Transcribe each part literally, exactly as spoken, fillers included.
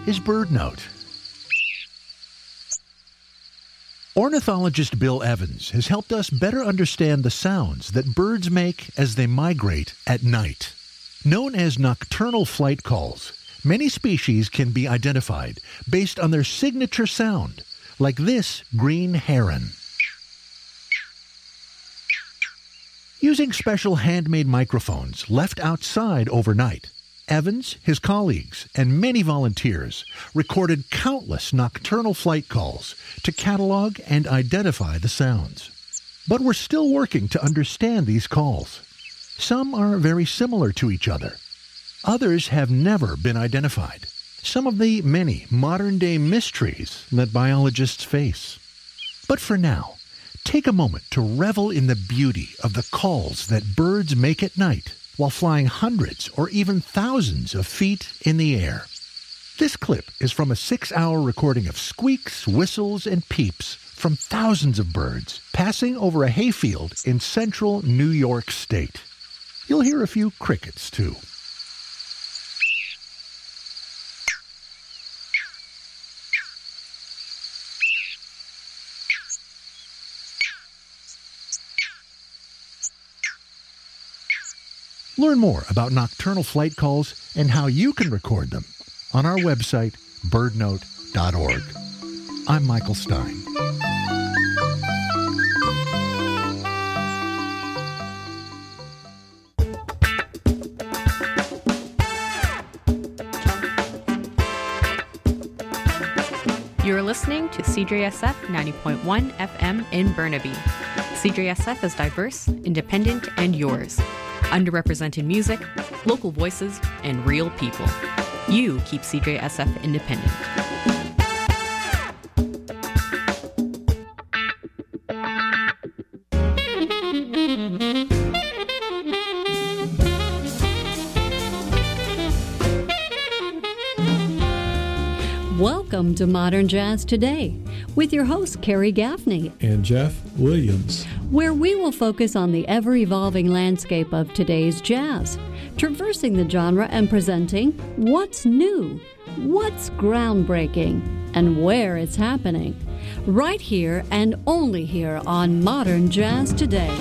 is BirdNote. Ornithologist Bill Evans has helped us better understand the sounds that birds make as they migrate at night. Known as nocturnal flight calls, many species can be identified based on their signature sound, like this green heron. Using special handmade microphones left outside overnight, Evans, his colleagues, and many volunteers recorded countless nocturnal flight calls to catalog and identify the sounds. But we're still working to understand these calls. Some are very similar to each other. Others have never been identified. Some of the many modern-day mysteries that biologists face. But for now, take a moment to revel in the beauty of the calls that birds make at night while flying hundreds or even thousands of feet in the air. This clip is from a six-hour recording of squeaks, whistles, and peeps from thousands of birds passing over a hayfield in central New York State. You'll hear a few crickets, too. Learn more about nocturnal flight calls and how you can record them on our website, bird note dot org. I'm Michael Stein. You're listening to C J S F ninety point one F M in Burnaby. C J S F is diverse, independent, and yours. Underrepresented music, local voices, and real people. You keep C J S F independent. Welcome to Modern Jazz Today with your host, Carrie Gaffney and Jeff Williams, where we will focus on the ever-evolving landscape of today's jazz, traversing the genre and presenting what's new, what's groundbreaking, and where it's happening, right here and only here on Modern Jazz Today.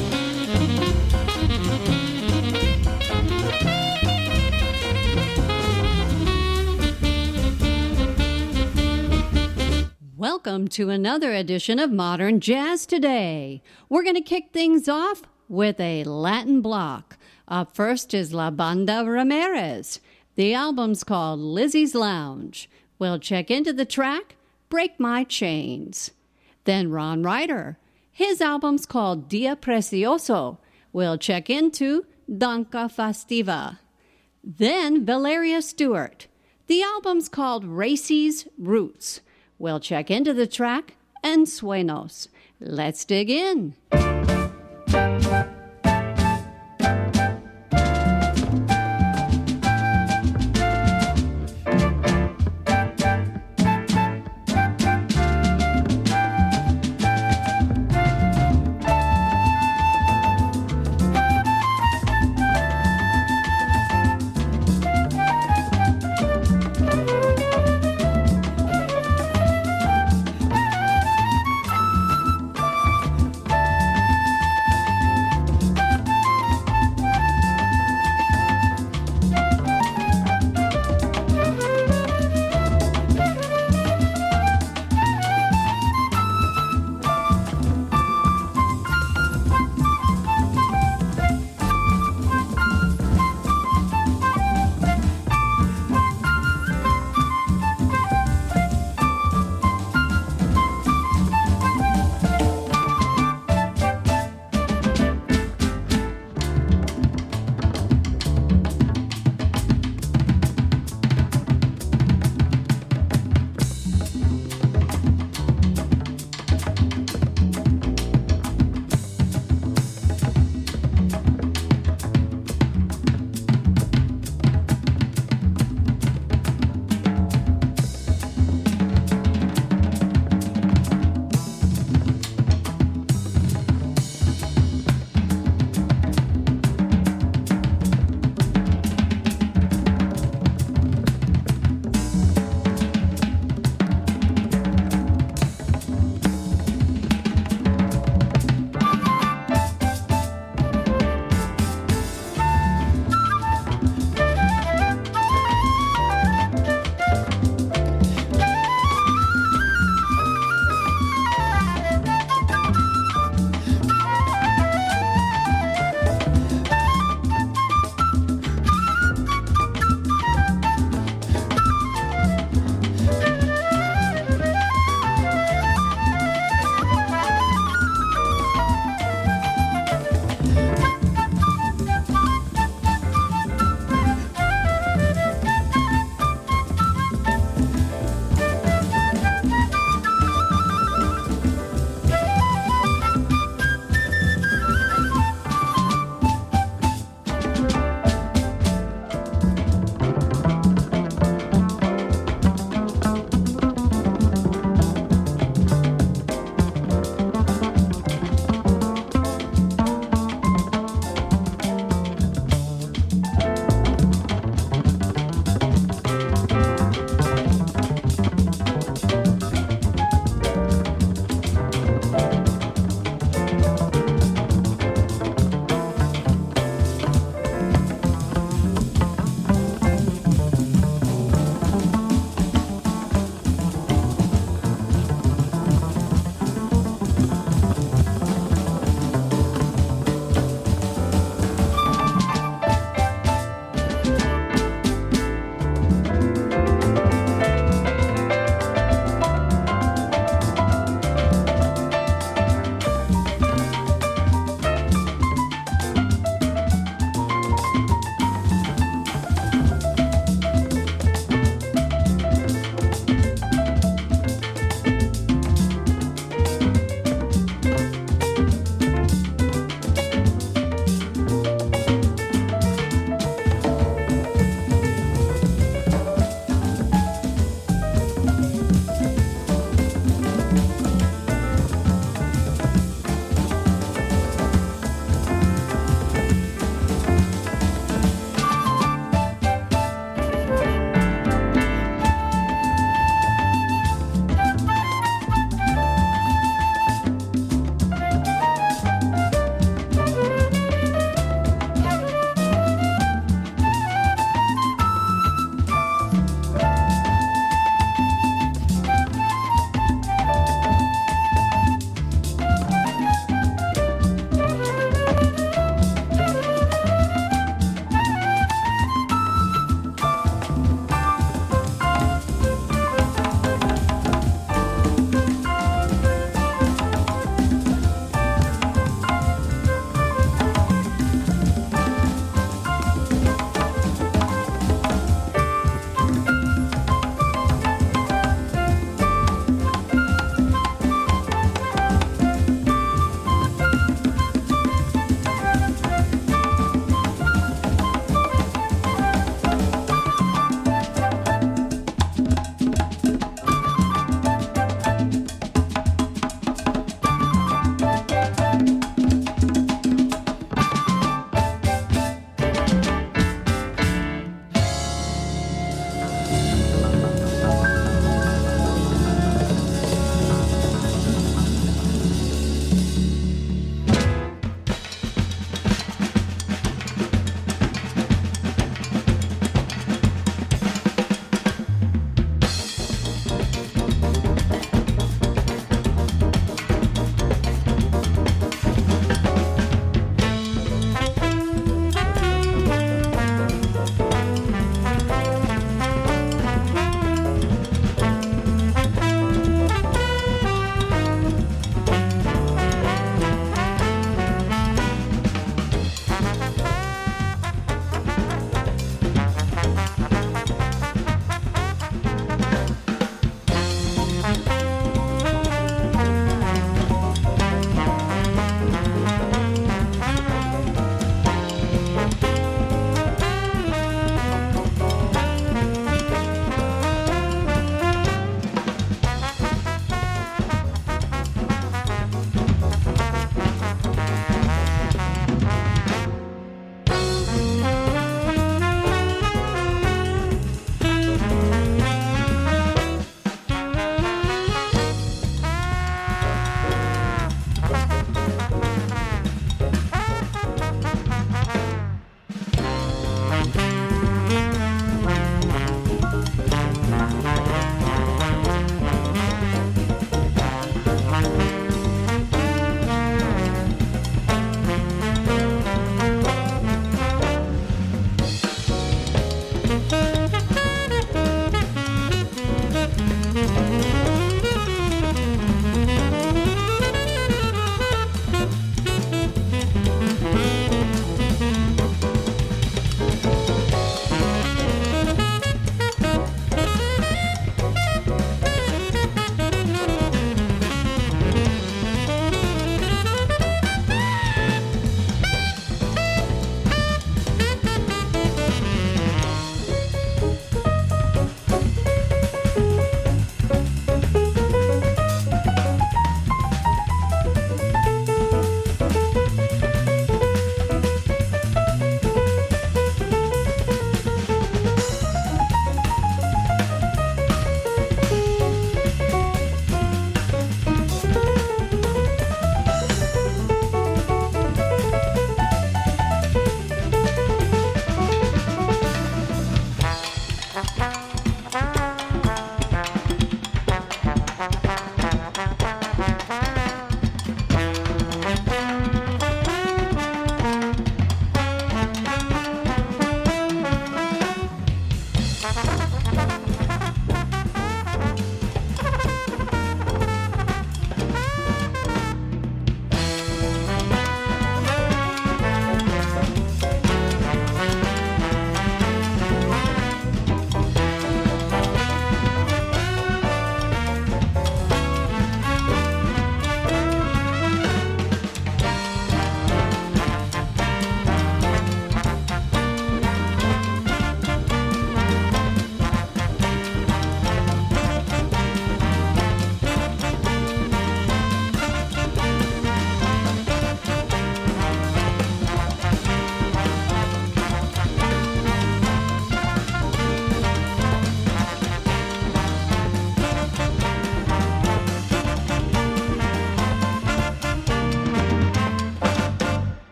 Welcome to another edition of Modern Jazz Today. We're going to kick things off with a Latin block. Up first is La Banda Ramirez. The album's called Lizzie's Lounge. We'll check into the track, Break My Chains. Then Ron Ryder. His album's called Dia Precioso. We'll check into Danca Fastiva. Then Valeria Stewart. The album's called Racy's Roots. We'll check into the track, En Sueños. Let's dig in.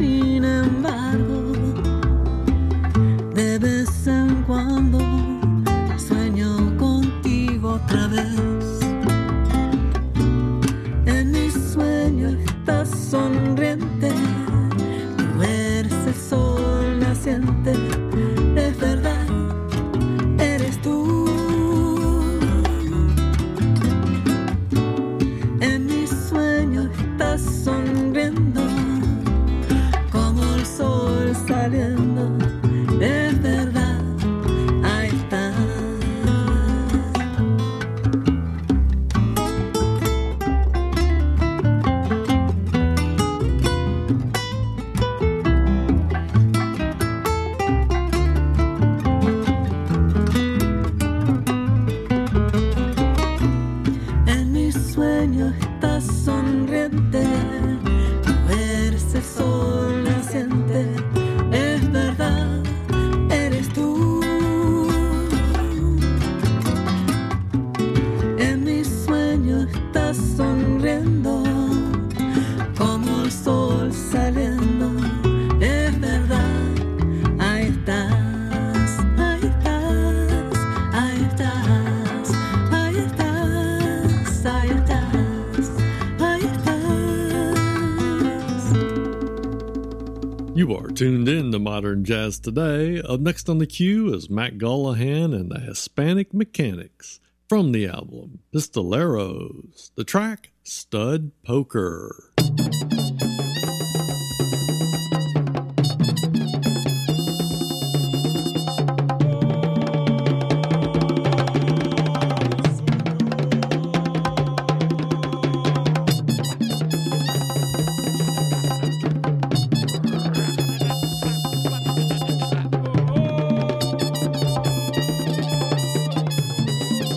sin embargo, de vez en cuando sueño contigo otra vez. En mi sueño estás sonriente, tú eres el sol naciente, es verdad, eres tú. En mi sueño estás sonriendo, como el sol saliendo, es verdad, ahí estás. En mi sueño estás sonriente, tú eres el sol naciente, es verdad, eres tú. En mi sueño estás sonriendo, como el sol saliendo, es verdad, ahí estás, ahí estás, ahí estás, ahí estás, ahí estás, ahí estás. You are tuned in to Modern Jazz Today. Up next on the queue is Matt Gullahan and the Hispanic Mechanics from the album Pistoleros. The track, Stud Poker.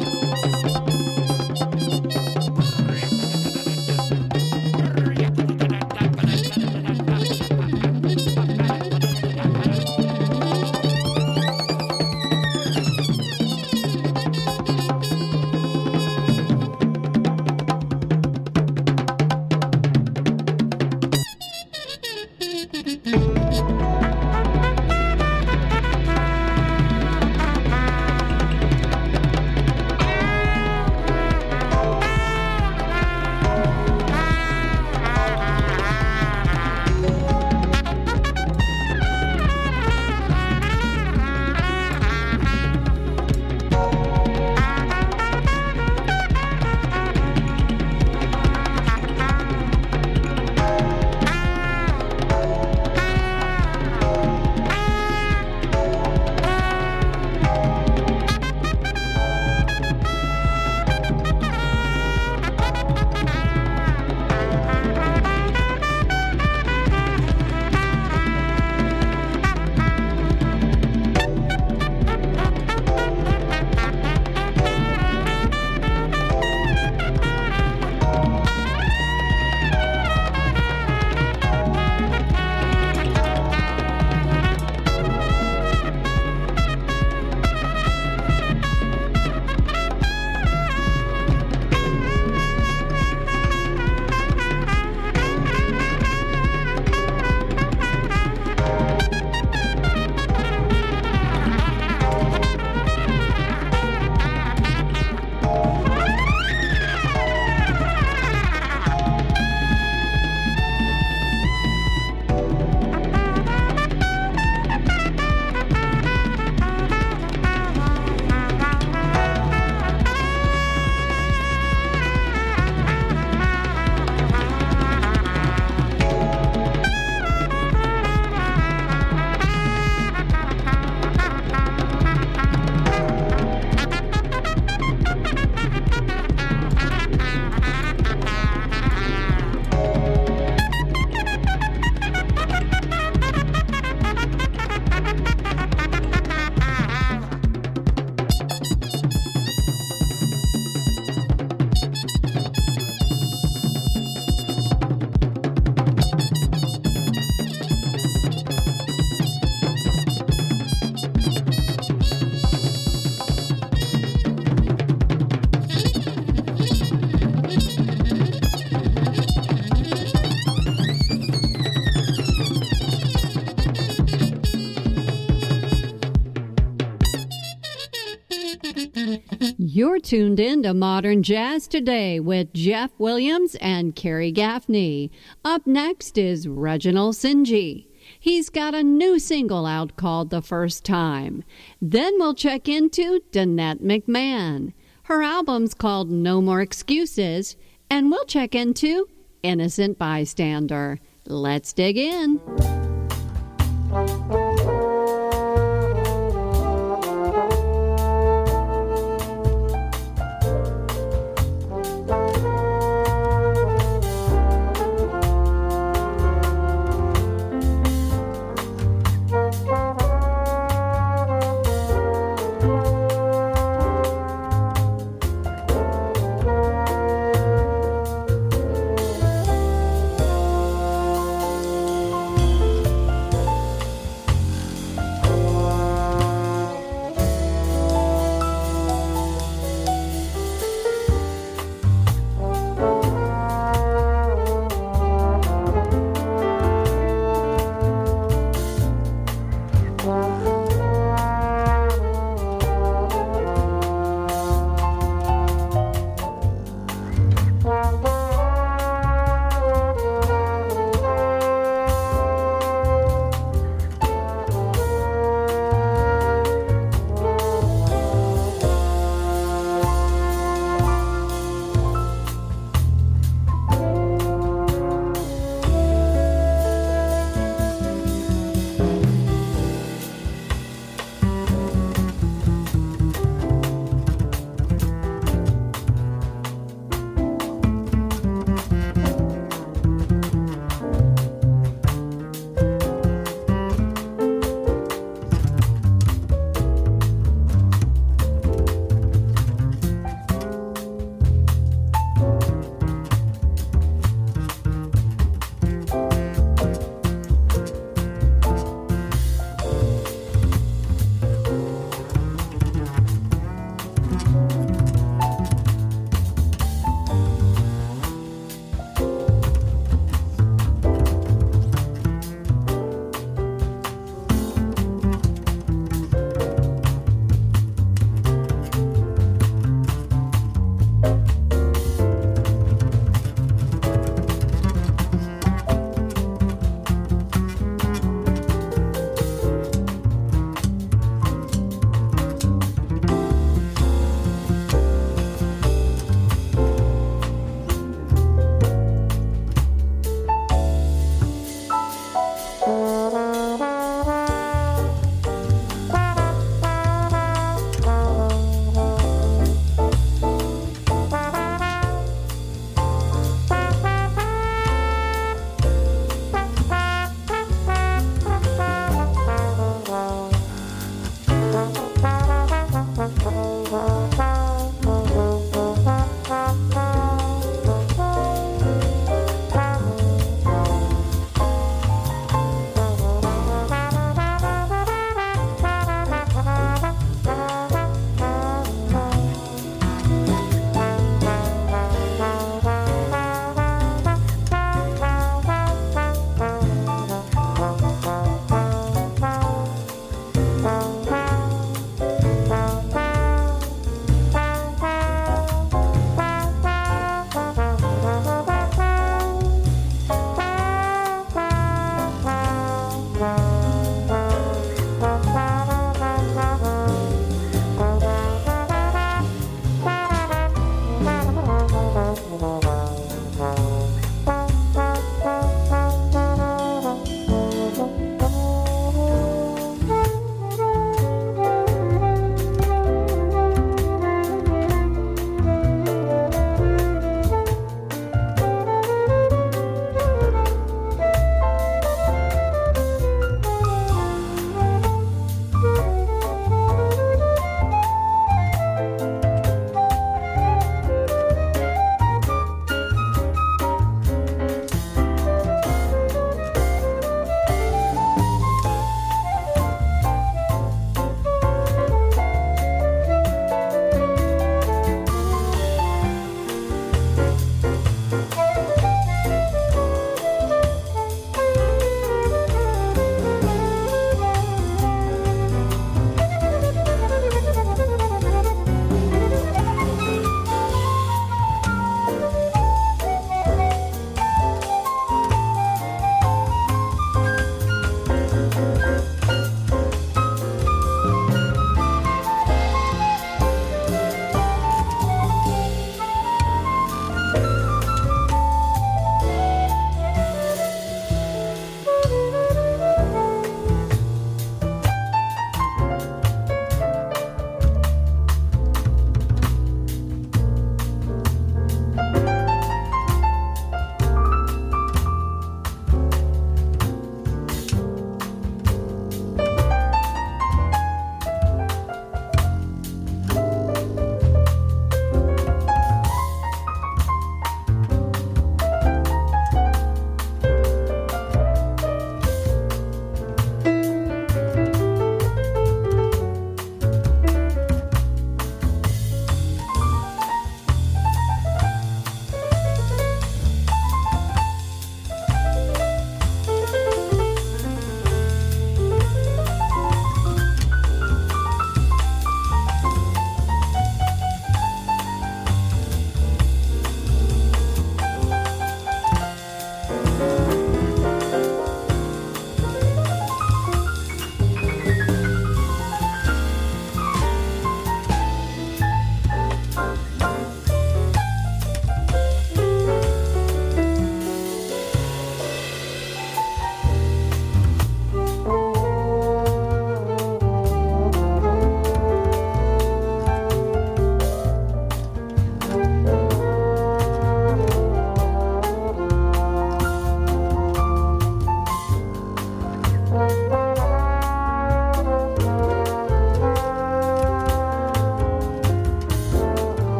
Yeah. You're tuned in to Modern Jazz Today with Jeff Williams and Carrie Gaffney. Up next is Reginald Sinji. He's got a new single out called The First Time. Then we'll check into Danette McMahon. Her album's called No More Excuses. And we'll check into Innocent Bystander. Let's dig in.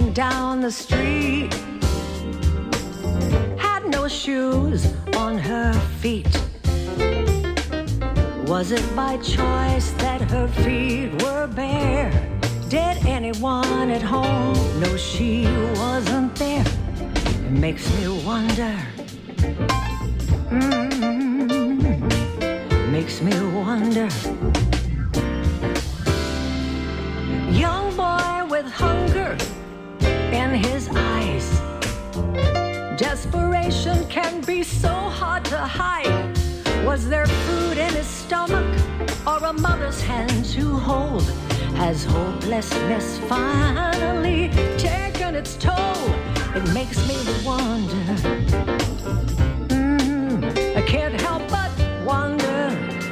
walking down the street, had no shoes on her feet. Was it by choice that her feet were bare? Did anyone at home know she wasn't there? It makes me wonder. Mm-hmm. Makes me wonder. Young boy with hunger in his eyes. Desperation can be so hard to hide. Was there food in his stomach or a mother's hand to hold? Has hopelessness finally taken its toll? It makes me wonder. Mm, I can't help but wonder.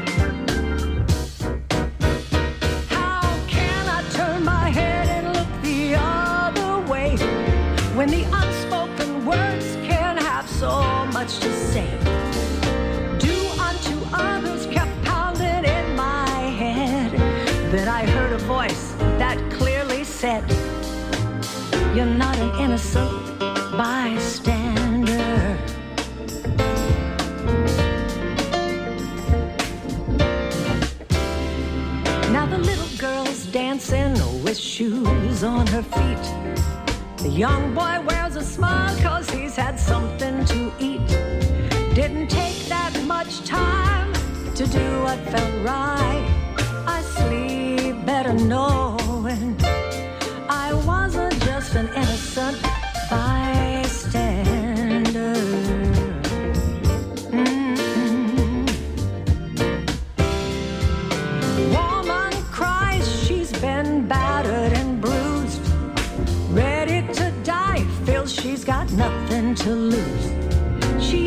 How can I turn my head and look the other way when the unspoken words can have so much to say? Do unto others kept pounding in my head. Then I heard a voice that clearly said, you're not an innocent bystander. Now the little girl's dancing with shoes on her feet. The young boy wears a smile cause he's had something to eat. Didn't take that much time to do what felt right. I sleep better know